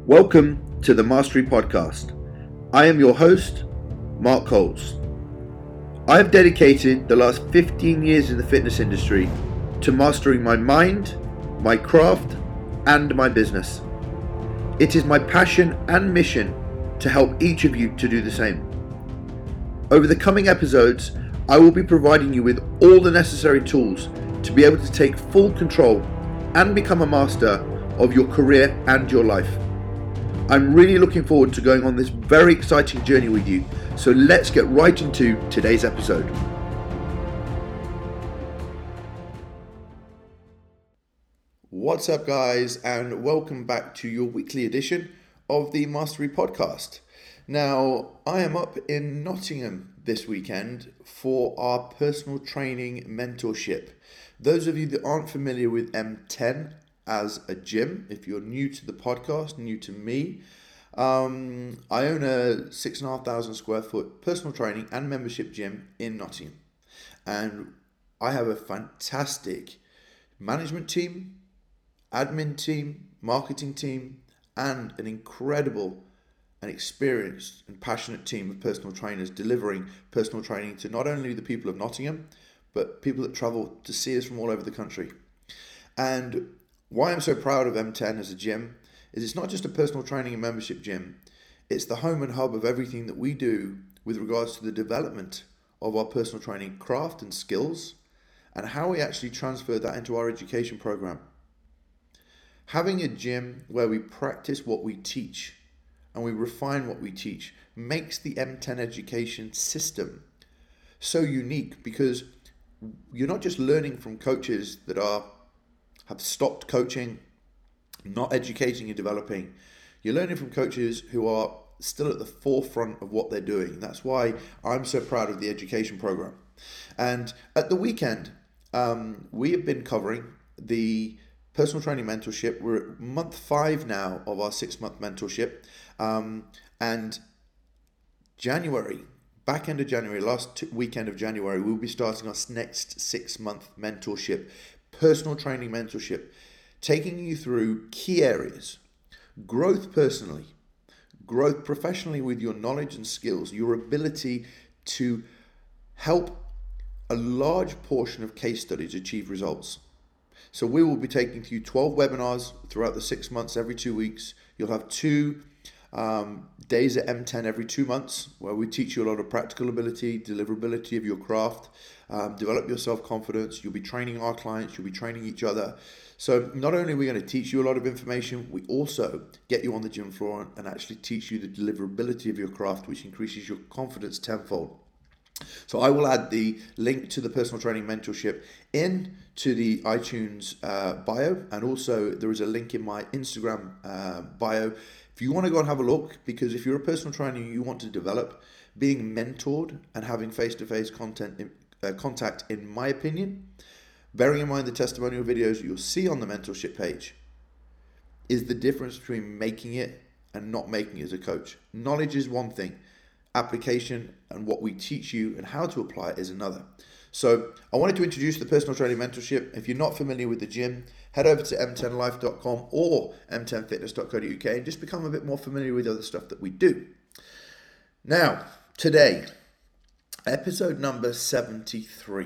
Welcome to the Mastery Podcast. I am your host, Mark Coles. I have dedicated the last 15 years in the fitness industry to mastering my mind, my craft, and my business. It is my passion and mission to help each of you to do the same. Over the coming episodes, I will be providing you with all the necessary tools to be able to take full control and become a master of your career and your life. I'm really looking forward to going on this very exciting journey with you, so let's get right into today's episode. What's up, guys, and welcome back to your weekly edition of the Mastery Podcast. Now, I am up in Nottingham this weekend for our personal training mentorship. Those of you that aren't familiar with M10 as a gym, if you're new to the podcast, new to me, I own a 6,500 square foot personal training and membership gym in Nottingham. And I have a fantastic management team, admin team, marketing team, and an incredible and experienced and passionate team of personal trainers delivering personal training to not only the people of Nottingham, but people that travel to see us from all over the country. And why I'm so proud of M10 as a gym is it's not just a personal training and membership gym, it's the home and hub of everything that we do with regards to the development of our personal training craft and skills and how we actually transfer that into our education program. Having a gym where we practice what we teach and we refine what we teach makes the M10 education system so unique, because you're not just learning from coaches that have stopped coaching, not educating and developing. You're learning from coaches who are still at the forefront of what they're doing. That's why I'm so proud of the education program. And at the weekend, we have been covering the personal training mentorship. We're at month 5 now of our 6-month mentorship. And January, back end of January, weekend of January, we'll be starting our next 6-month mentorship, personal training mentorship, taking you through key areas: growth personally, growth professionally with your knowledge and skills, your ability to help a large portion of case studies achieve results. So we will be taking you 12 webinars throughout the 6 months, every 2 weeks. You'll have 2 days at M10 every 2 months, where we teach you a lot of practical ability, deliverability of your craft, develop your self-confidence. You'll be training our clients, you'll be training each other. So not only are we going to teach you a lot of information, we also get you on the gym floor and actually teach you the deliverability of your craft, which increases your confidence tenfold. So I will add the link to the personal training mentorship into the iTunes bio, and also there is a link in my Instagram bio if you want to go and have a look, because if you're a personal trainer and you want to develop, being mentored and having face-to-face contact, in my opinion, bearing in mind the testimonial videos you'll see on the mentorship page, is the difference between making it and not making it as a coach. Knowledge is one thing. Application and what we teach you and how to apply it is another. So I wanted to introduce the personal training mentorship. If you're not familiar with the gym, head over to m10life.com or m10fitness.co.uk and just become a bit more familiar with other stuff that we do. Now, today, episode number 73.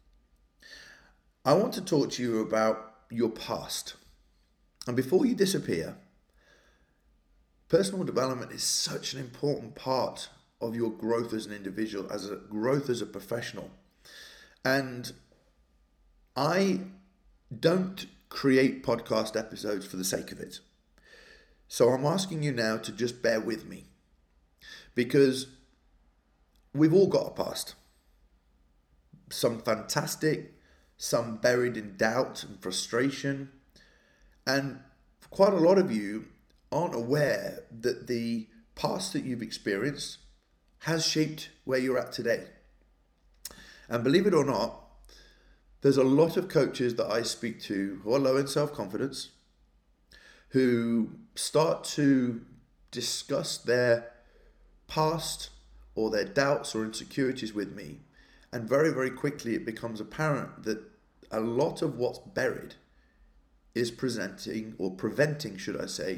I want to talk to you about your past. And before you disappear, personal development is such an important part of your growth as an individual, growth as a professional. And I don't create podcast episodes for the sake of it. So I'm asking you now to just bear with me, because we've all got a past. Some fantastic, some buried in doubt and frustration. And quite a lot of you aren't aware that the past that you've experienced has shaped where you're at today. And believe it or not, there's a lot of coaches that I speak to who are low in self-confidence, who start to discuss their past or their doubts or insecurities with me. And very, very quickly it becomes apparent that a lot of what's buried is preventing, should I say,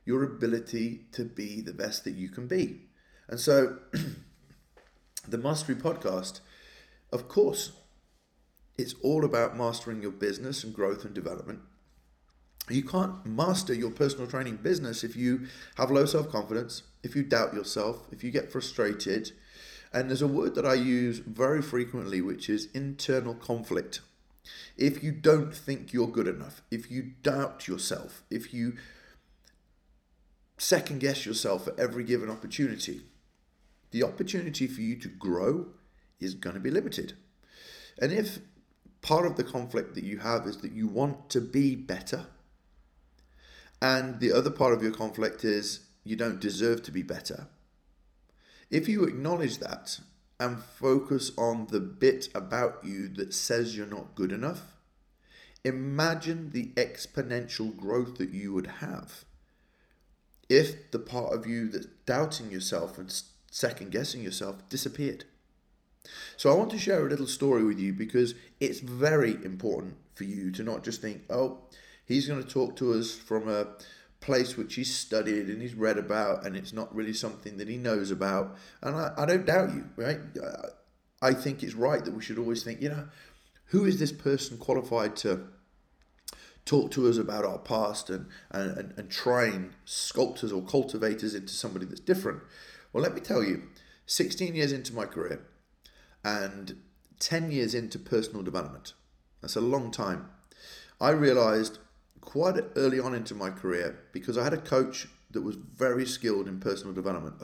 your ability to be the best that you can be. And so the Mastery Podcast, of course, it's all about mastering your business and growth and development. You can't master your personal training business if you have low self-confidence, if you doubt yourself, if you get frustrated. And there's a word that I use very frequently, which is internal conflict. If you don't think you're good enough, if you doubt yourself, if you second guess yourself at every given opportunity, the opportunity for you to grow is going to be limited. And if part of the conflict that you have is that you want to be better, and the other part of your conflict is you don't deserve to be better, if you acknowledge that and focus on the bit about you that says you're not good enough, imagine the exponential growth that you would have if the part of you that's doubting yourself and second guessing yourself disappeared. So I want to share a little story with you because it's very important for you to not just think, oh, he's going to talk to us from a place which he's studied and he's read about, and it's not really something that he knows about. And I don't doubt you, right? I think it's right that we should always think, who is this person qualified to talk to us about our past and train sculptors or cultivators into somebody that's different? Well, let me tell you, 16 years into my career and 10 years into personal development, that's a long time, I realized quite early on into my career, because I had a coach that was very skilled in personal development,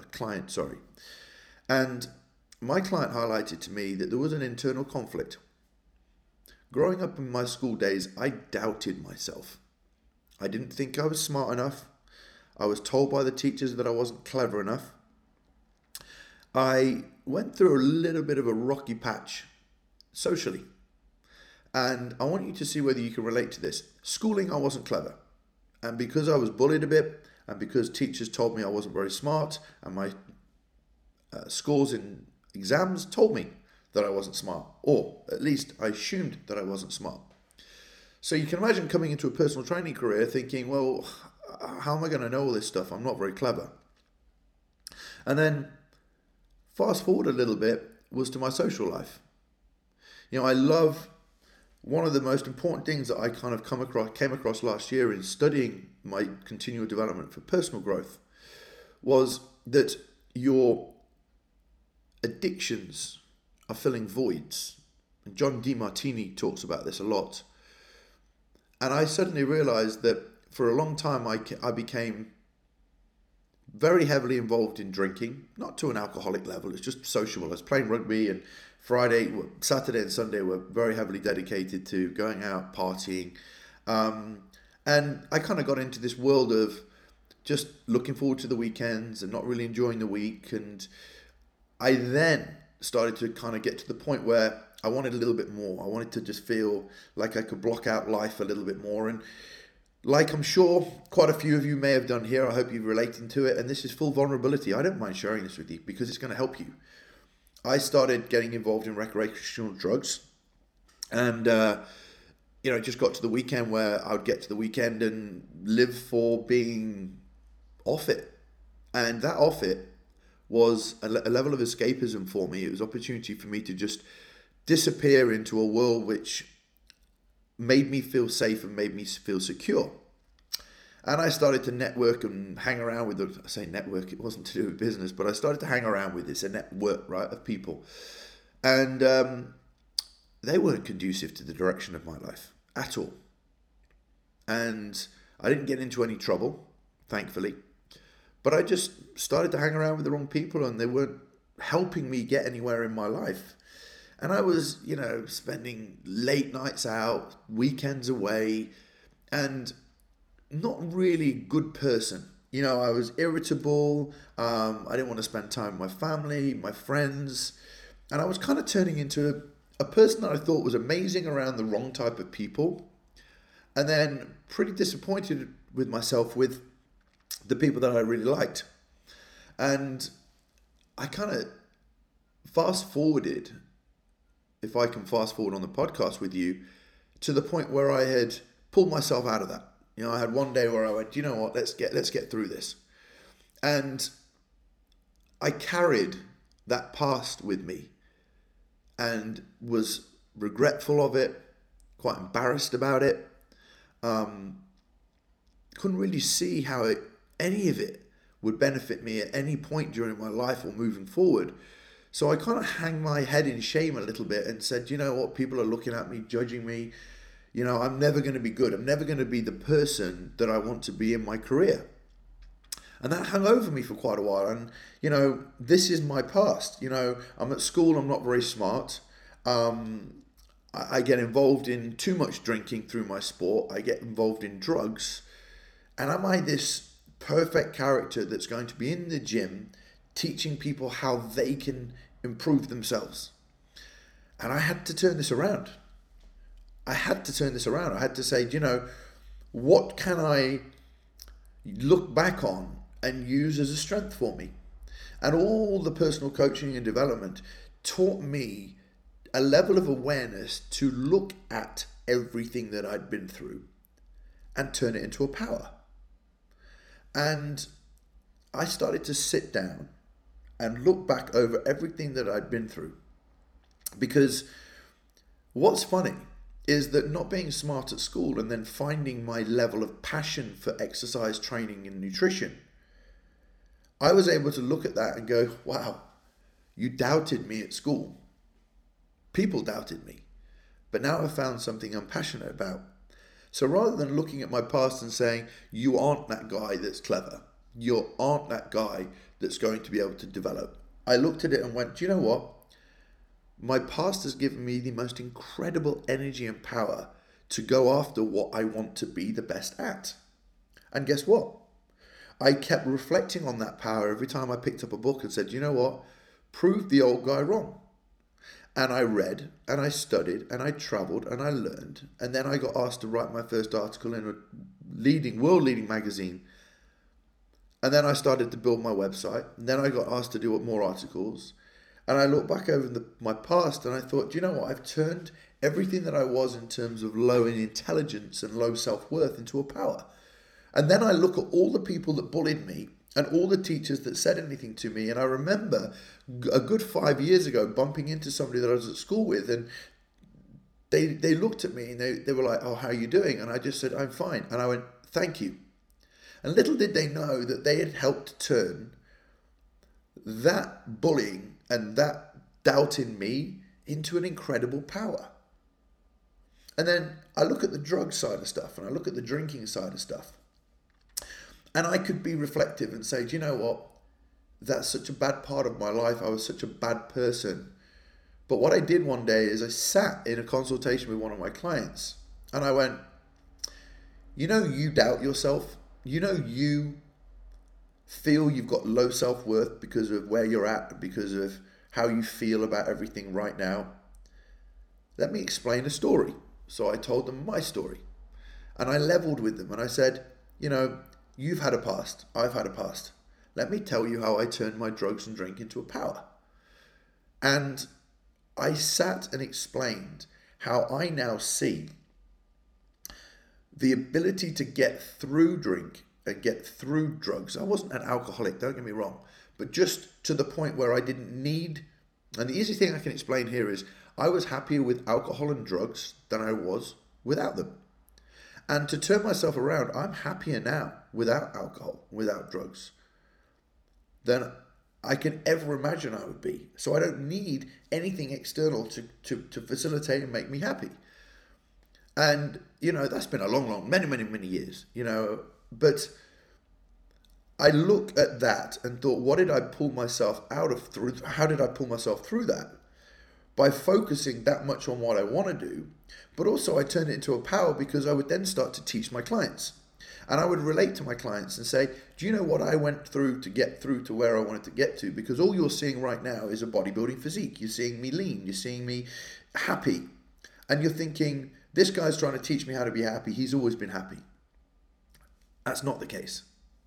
and my client highlighted to me that there was an internal conflict. Growing up in my school days, I doubted myself. I didn't think I was smart enough. I was told by the teachers that I wasn't clever enough. I went through a little bit of a rocky patch socially. And I want you to see whether you can relate to this. Schooling, I wasn't clever. And because I was bullied a bit, and because teachers told me I wasn't very smart, and my scores in exams told me that I wasn't smart, or at least I assumed that I wasn't smart. So you can imagine coming into a personal training career thinking, well, how am I going to know all this stuff? I'm not very clever. And then fast forward a little bit was to my social life. I love, one of the most important things that I came across last year in studying my continual development for personal growth was that your addictions are filling voids. And John DeMartini talks about this a lot. And I suddenly realized that for a long time I became very heavily involved in drinking, not to an alcoholic level, it's just sociable. I was playing rugby, and Saturday and Sunday were very heavily dedicated to going out, partying. And I kind of got into this world of just looking forward to the weekends and not really enjoying the week. And I then started to kind of get to the point where I wanted a little bit more. I wanted to just feel like I could block out life a little bit more. And like I'm sure quite a few of you may have done here, I hope you're relating to it. And this is full vulnerability. I don't mind sharing this with you because it's going to help you. I started getting involved in recreational drugs, and it just got to the weekend where I would get to the weekend and live for being off it. And that off it was a level of escapism for me. It was an opportunity for me to just disappear into a world which made me feel safe and made me feel secure. And I started to network and hang around with I say network, it wasn't to do with business, but I started to hang around with this, a network, right, of people. And they weren't conducive to the direction of my life at all. And I didn't get into any trouble, thankfully. But I just started to hang around with the wrong people, and they weren't helping me get anywhere in my life. And I was, spending late nights out, weekends away, and not really a good person. I was irritable. I didn't want to spend time with my family, my friends. And I was kind of turning into a person that I thought was amazing around the wrong type of people. And then pretty disappointed with myself with the people that I really liked. And I kind of fast forwarded, if I can fast forward on the podcast with you, to the point where I had pulled myself out of that. I had one day where I went, you know what, let's get through this. And I carried that past with me and was regretful of it, quite embarrassed about it. Couldn't really see how any of it would benefit me at any point during my life or moving forward. So I kind of hang my head in shame a little bit and said, you know what, people are looking at me, judging me. I'm never going to be good. I'm never going to be the person that I want to be in my career. And that hung over me for quite a while. And, this is my past. I'm at school, I'm not very smart. I get involved in too much drinking through my sport. I get involved in drugs. And am I this perfect character that's going to be in the gym teaching people how they can improve themselves? And I had to turn this around. I had to say, what can I look back on and use as a strength for me? And all the personal coaching and development taught me a level of awareness to look at everything that I'd been through and turn it into a power. And I started to sit down and look back over everything that I'd been through. Because what's funny is that not being smart at school and then finding my level of passion for exercise training and nutrition, I was able to look at that and go, wow, you doubted me at school. People doubted me. But now I've found something I'm passionate about. So rather than looking at my past and saying, you aren't that guy that's clever, you aren't that guy that's going to be able to develop, I looked at it and went, do you know what? My past has given me the most incredible energy and power to go after what I want to be the best at. And guess what? I kept reflecting on that power every time I picked up a book and said, you know what? Prove the old guy wrong. And I read and I studied and I traveled and I learned. And then I got asked to write my first article in a world leading magazine. And then I started to build my website. And then I got asked to do more articles. And I looked back over my past and I thought, you know what? I've turned everything that I was in terms of low in intelligence and low self-worth into a power. And then I look at all the people that bullied me and all the teachers that said anything to me. And I remember a good 5 years ago bumping into somebody that I was at school with, and they looked at me and they were like, oh, how are you doing? And I just said, I'm fine. And I went, thank you. And little did they know that they had helped turn that bullying and that doubt in me into an incredible power. And then I look at the drug side of stuff and I look at the drinking side of stuff. And I could be reflective and say, do you know what? That's such a bad part of my life. I was such a bad person. But what I did one day is I sat in a consultation with one of my clients and I went, you doubt yourself. You feel you've got low self-worth because of where you're at, because of how you feel about everything right now. Let me explain a story. So I told them my story and I leveled with them and I said, you've had a past, I've had a past. Let me tell you how I turned my drugs and drink into a power. And I sat and explained how I now see the ability to get through drink and get through drugs. I wasn't an alcoholic, don't get me wrong, but just to the point where I didn't need, and the easiest thing I can explain here is I was happier with alcohol and drugs than I was without them. And to turn myself around, I'm happier now without alcohol, without drugs, than I can ever imagine I would be. So I don't need anything external to facilitate and make me happy. And, that's been a long, many years, but I look at that and thought, what did I pull myself out of through? How did I pull myself through that? By focusing that much on what I want to do, but also I turned it into a power because I would then start to teach my clients. And I would relate to my clients and say, do you know what I went through to get through to where I wanted to get to? Because all you're seeing right now is a bodybuilding physique. You're seeing me lean. You're seeing me happy. And you're thinking, this guy's trying to teach me how to be happy. He's always been happy. That's not the case.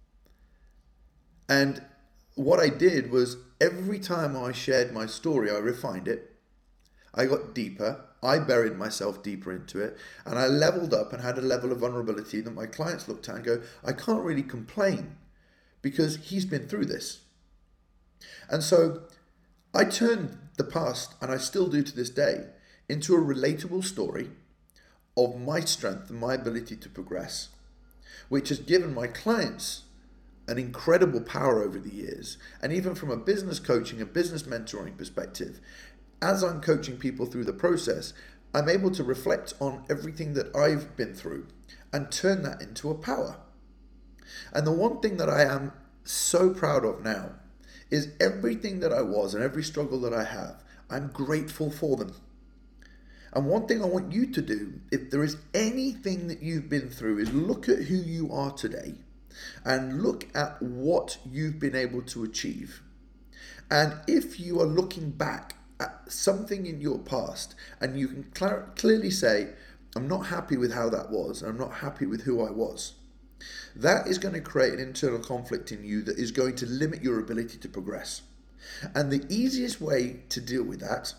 And what I did was every time I shared my story, I refined it. I got deeper. I buried myself deeper into it, and I leveled up and had a level of vulnerability that my clients looked at and go, I can't really complain because he's been through this. And so I turned the past, and I still do to this day, into a relatable story of my strength and my ability to progress, which has given my clients an incredible power over the years. And even from a business coaching and business mentoring perspective, as I'm coaching people through the process, I'm able to reflect on everything that I've been through and turn that into a power. And the one thing that I am so proud of now is everything that I was and every struggle that I have, I'm grateful for them. And one thing I want you to do, if there is anything that you've been through, is look at who you are today and look at what you've been able to achieve. And if you are looking back at something in your past and you can clearly say, I'm not happy with how that was, and I'm not happy with who I was, that is going to create an internal conflict in you that is going to limit your ability to progress. And the easiest way to deal with that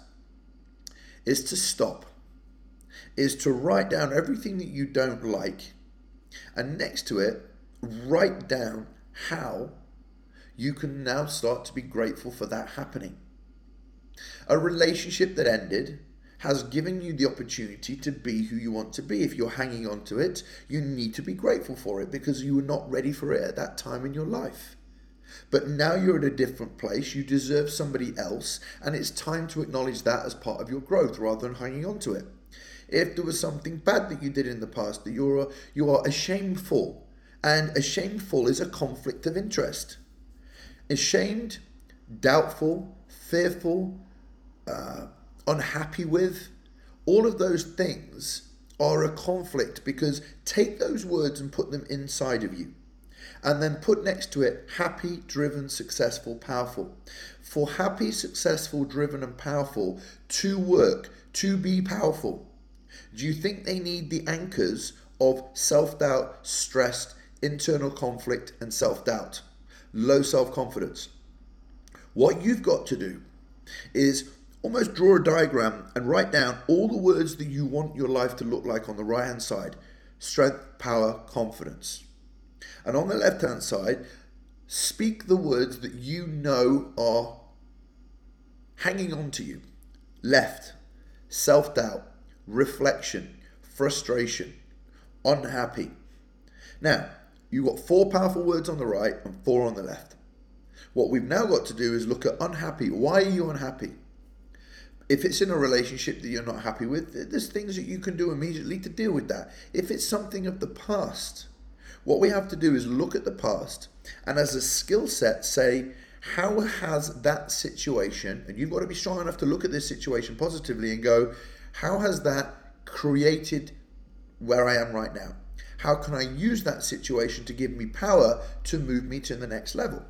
is to stop, is to write down everything that you don't like, and next to it, write down how you can now start to be grateful for that happening. A relationship that ended has given you the opportunity to be who you want to be. If you're hanging on to it, you need to be grateful for it because you were not ready for it at that time in your life. But now you're at a different place, you deserve somebody else, and it's time to acknowledge that as part of your growth rather than hanging on to it. If there was something bad that you did in the past that you are ashamed for, and ashamed for is a conflict of interest. Ashamed, doubtful, fearful, unhappy with, all of those things are a conflict, because take those words and put them inside of you. And then put next to it, happy, driven, successful, powerful. For happy, successful, driven, and powerful to work, to be powerful, do you think they need the anchors of self-doubt, stress, internal conflict, and self-doubt, low self-confidence? What you've got to do is almost draw a diagram and write down all the words that you want your life to look like on the right-hand side. Strength, power, confidence. And on the left-hand side, speak the words that you know are hanging on to you. Left, self-doubt, reflection, frustration, unhappy. Now, you've got 4 powerful words on the right and 4 on the left. What we've now got to do is look at unhappy. Why are you unhappy? If it's in a relationship that you're not happy with, there's things that you can do immediately to deal with that. If it's something of the past, what we have to do is look at the past and as a skill set say, how has that situation, and you've got to be strong enough to look at this situation positively and go, how has that created where I am right now? How can I use that situation to give me power to move me to the next level?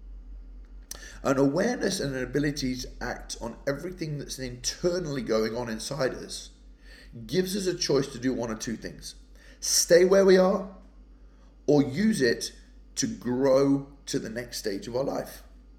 An awareness and an ability to act on everything that's internally going on inside us gives us a choice to do one or two things. Stay where we are, or use it to grow to the next stage of our life.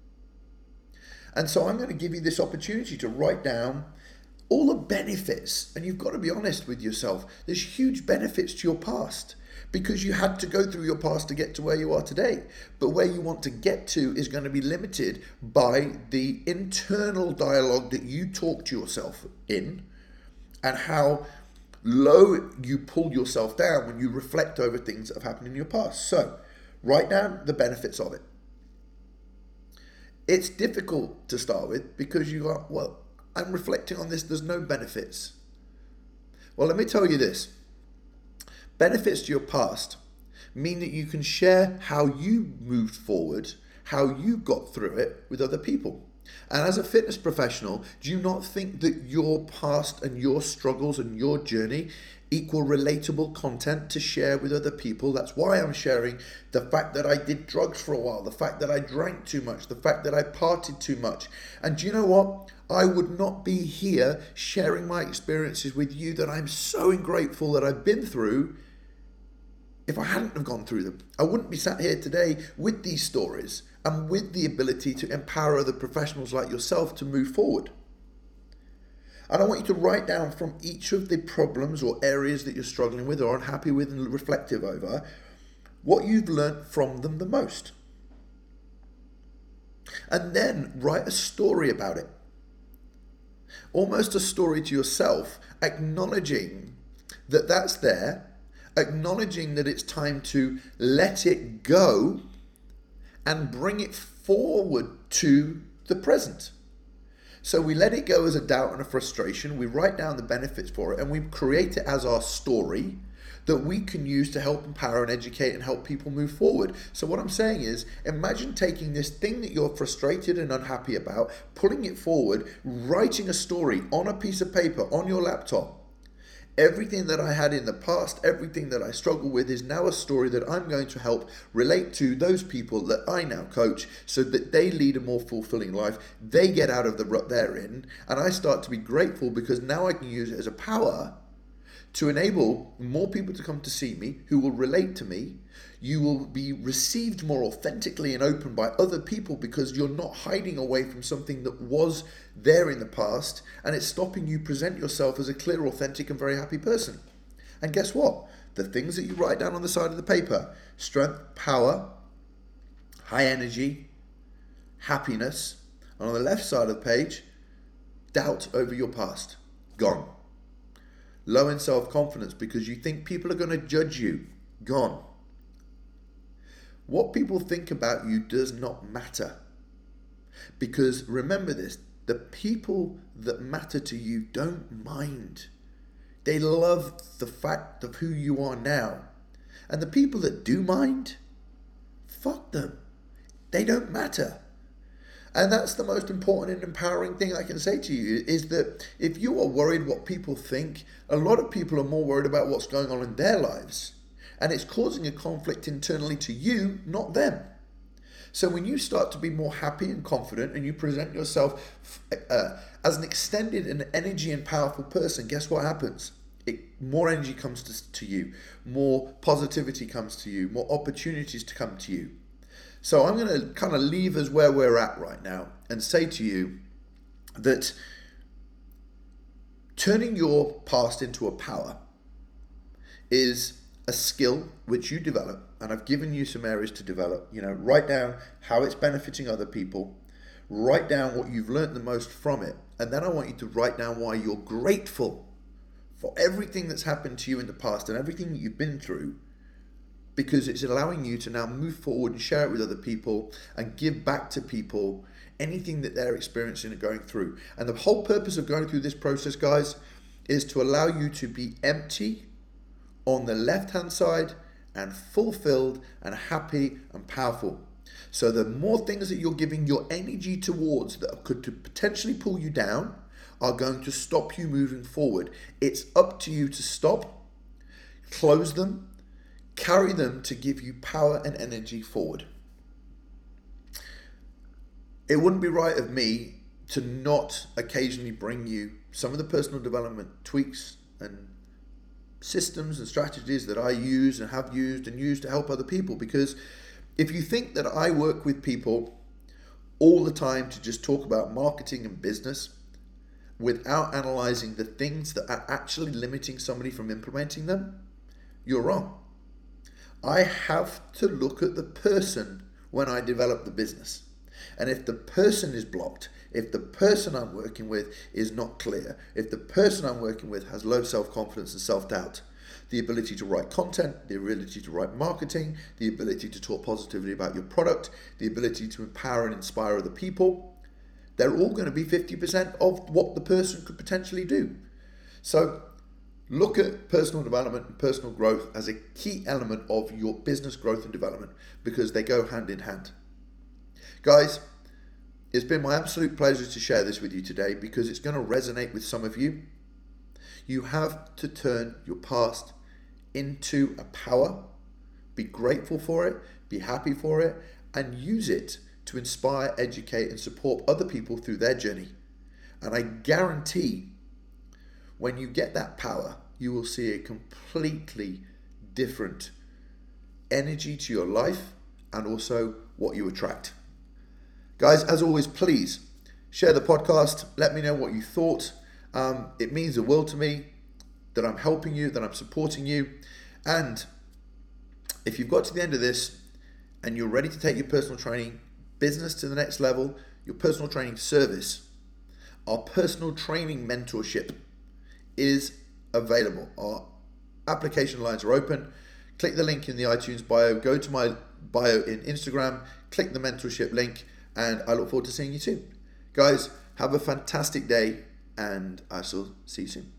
And so I'm going to give you this opportunity to write down all the benefits, and you've got to be honest with yourself. There's huge benefits to your past because you had to go through your past to get to where you are today. But where you want to get to is going to be limited by the internal dialogue that you talk to yourself in, and how low you pull yourself down when you reflect over things that have happened in your past. So write down the benefits of it. It's difficult to start with because you are, well, I'm reflecting on this, there's no benefits. Well, let me tell you this. Benefits to your past mean that you can share how you moved forward, how you got through it with other people. And as a fitness professional, do you not think that your past and your struggles and your journey equal relatable content to share with other people? That's why I'm sharing the fact that I did drugs for a while, the fact that I drank too much, the fact that I partied too much. And do you know what? I would not be here sharing my experiences with you that I'm so grateful that I've been through if I hadn't have gone through them. I wouldn't be sat here today with these stories and with the ability to empower other professionals like yourself to move forward. And I want you to write down from each of the problems or areas that you're struggling with or unhappy with and reflective over, what you've learnt from them the most. And then write a story about it. Almost a story to yourself, acknowledging that that's there, acknowledging that it's time to let it go and bring it forward to the present. So we let it go as a doubt and a frustration, we write down the benefits for it, and we create it as our story that we can use to help empower and educate and help people move forward. So what I'm saying is, imagine taking this thing that you're frustrated and unhappy about, pulling it forward, writing a story on a piece of paper, on your laptop. Everything that I had in the past, everything that I struggle with is now a story that I'm going to help relate to those people that I now coach so that they lead a more fulfilling life. They get out of the rut they're in, and I start to be grateful because now I can use it as a power to enable more people to come to see me who will relate to me. You will be received more authentically and open by other people because you're not hiding away from something that was there in the past, and it's stopping you present yourself as a clear, authentic and very happy person. And guess what? The things that you write down on the side of the paper, strength, power, high energy, happiness, and on the left side of the page, doubt over your past, gone. Low in self-confidence because you think people are going to judge you, gone. What people think about you does not matter. Because remember this, the people that matter to you don't mind. They love the fact of who you are now. And the people that do mind, fuck them. They don't matter. And that's the most important and empowering thing I can say to you, is that if you are worried what people think, a lot of people are more worried about what's going on in their lives. And it's causing a conflict internally to you, not them. So when you start to be more happy and confident and you present yourself as an extended and energy and powerful person, guess what happens? More energy comes to you, more positivity comes to you, more opportunities to come to you. So I'm going to kind of leave us where we're at right now and say to you that turning your past into a power is a skill which you develop, and I've given you some areas to develop. Write down how it's benefiting other people, write down what you've learned the most from it, and then I want you to write down why you're grateful for everything that's happened to you in the past and everything that you've been through, because it's allowing you to now move forward and share it with other people and give back to people anything that they're experiencing and going through. And the whole purpose of going through this process, guys, is to allow you to be empty on the left-hand side and fulfilled and happy and powerful. So the more things that you're giving your energy towards that could potentially pull you down are going to stop you moving forward. It's up to you to stop, close them, carry them to give you power and energy forward. It wouldn't be right of me to not occasionally bring you some of the personal development tweaks and systems and strategies that I use and have used and use to help other people. Because if you think that I work with people all the time to just talk about marketing and business without analyzing the things that are actually limiting somebody from implementing them, you're wrong. I have to look at the person when I develop the business. And if the person is blocked, if the person I'm working with is not clear, if the person I'm working with has low self-confidence and self-doubt, the ability to write content, the ability to write marketing, the ability to talk positively about your product, the ability to empower and inspire other people, they're all going to be 50% of what the person could potentially do. So look at personal development and personal growth as a key element of your business growth and development, because they go hand in hand. Guys, it's been my absolute pleasure to share this with you today because it's going to resonate with some of you. You have to turn your past into a power. Be grateful for it, be happy for it, and use it to inspire, educate, and support other people through their journey. And I guarantee when you get that power, you will see a completely different energy to your life and also what you attract. Guys, as always, please share the podcast. Let me know what you thought. It means the world to me that I'm helping you, that I'm supporting you. And if you've got to the end of this and you're ready to take your personal training business to the next level, your personal training service, our personal training mentorship is available. Our application lines are open. Click the link in the iTunes bio, go to my bio in Instagram, click the mentorship link, and I look forward to seeing you soon. Guys, have a fantastic day, and I shall see you soon.